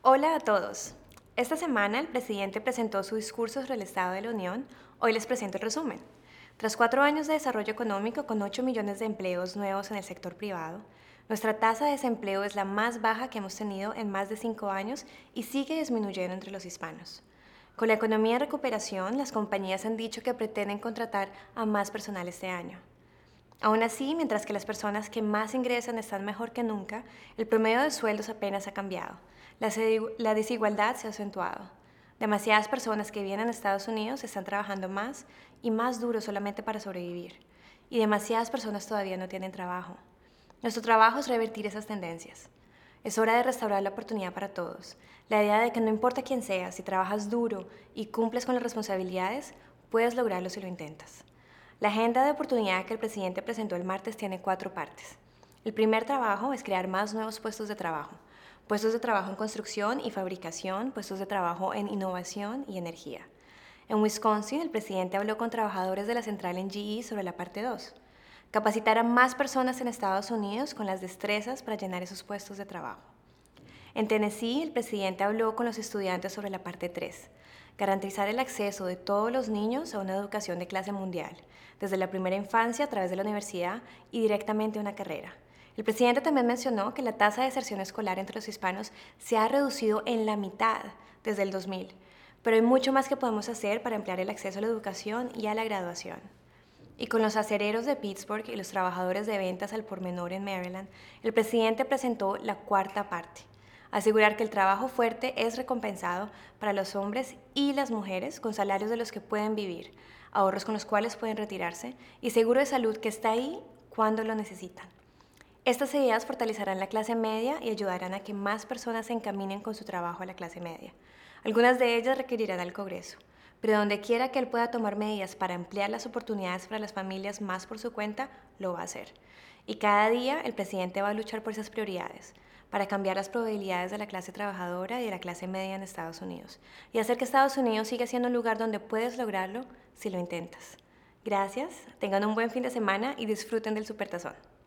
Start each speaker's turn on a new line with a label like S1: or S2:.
S1: Hola a todos. Esta semana el presidente presentó su discurso sobre el Estado de la Unión. Hoy les presento el resumen. Tras 4 años de desarrollo económico con 8 millones de empleos nuevos en el sector privado, nuestra tasa de desempleo es la más baja que hemos tenido en más de 5 años y sigue disminuyendo entre los hispanos. Con la economía en recuperación, las compañías han dicho que pretenden contratar a más personal este año. Aún así, mientras que las personas que más ingresan están mejor que nunca, el promedio de sueldos apenas ha cambiado. La desigualdad se ha acentuado. Demasiadas personas que vienen a Estados Unidos están trabajando más y más duro solamente para sobrevivir. Y demasiadas personas todavía no tienen trabajo. Nuestro trabajo es revertir esas tendencias. Es hora de restaurar la oportunidad para todos. La idea de que no importa quién seas, si trabajas duro y cumples con las responsabilidades, puedes lograrlo si lo intentas. La agenda de oportunidad que el presidente presentó el martes tiene 4 partes. El primer trabajo es crear más nuevos puestos de trabajo en construcción y fabricación, puestos de trabajo en innovación y energía. En Wisconsin, el presidente habló con trabajadores de la central en GE sobre la parte 2. Capacitar a más personas en Estados Unidos con las destrezas para llenar esos puestos de trabajo. En Tennessee, el presidente habló con los estudiantes sobre la parte 3, garantizar el acceso de todos los niños a una educación de clase mundial, desde la primera infancia a través de la universidad y directamente a una carrera. El presidente también mencionó que la tasa de deserción escolar entre los hispanos se ha reducido en la mitad desde el 2000, pero hay mucho más que podemos hacer para ampliar el acceso a la educación y a la graduación. Y con los acereros de Pittsburgh y los trabajadores de ventas al por menor en Maryland, el presidente presentó la cuarta parte: asegurar que el trabajo fuerte es recompensado para los hombres y las mujeres con salarios de los que pueden vivir, ahorros con los cuales pueden retirarse y seguro de salud que está ahí cuando lo necesitan. Estas ideas fortalecerán la clase media y ayudarán a que más personas se encaminen con su trabajo a la clase media. Algunas de ellas requerirán al Congreso, pero donde quiera que él pueda tomar medidas para ampliar las oportunidades para las familias más por su cuenta, lo va a hacer. Y cada día el presidente va a luchar por esas prioridades, para cambiar las probabilidades de la clase trabajadora y de la clase media en Estados Unidos, y hacer que Estados Unidos siga siendo un lugar donde puedes lograrlo si lo intentas. Gracias, tengan un buen fin de semana y disfruten del Supertazón.